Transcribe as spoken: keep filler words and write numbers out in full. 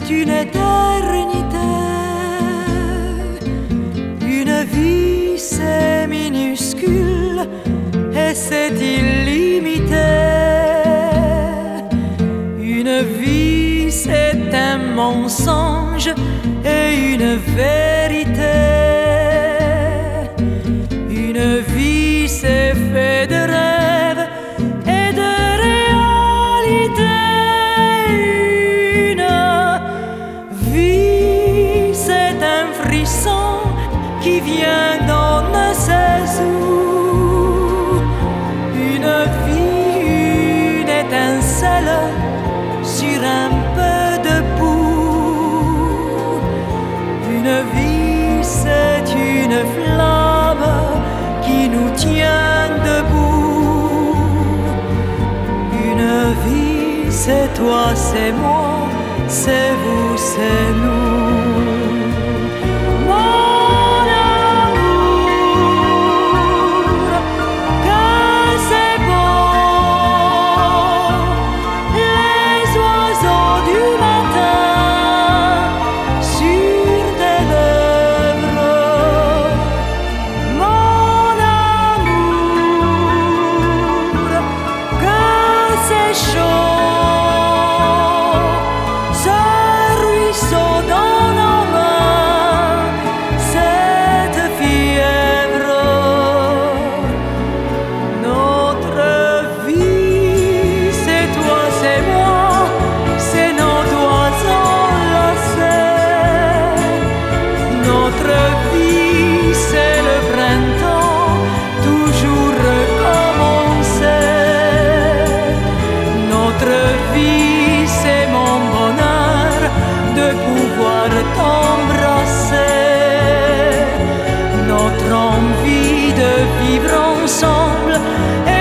une éternité. Une vie c'est minuscule et c'est illimité. Une vie c'est un mensonge et une vérité. Une vie c'est fait de rêves et de réalité. Une vie c'est un frisson qui vient d'on ne sait où. Une vie, une étincelle sur un peu de boue. Une vie c'est une flamme qui nous tient debout. Une vie c'est toi, c'est moi, c'est vous, c'est nous. Mon amour, que c'est beau, les oiseaux du matin sur tes lèvres. Mon amour, que c'est chaud, ce ruisseau dans nos mains, cette fièvre. Notre vie, c'est toi, c'est moi, c'est nos doigts enlacés. Notre vie, c'est le printemps, toujours recommencé. Notre vie, c'est mon bonheur de pouvoir t'embrasser. Notre envie de vivre ensemble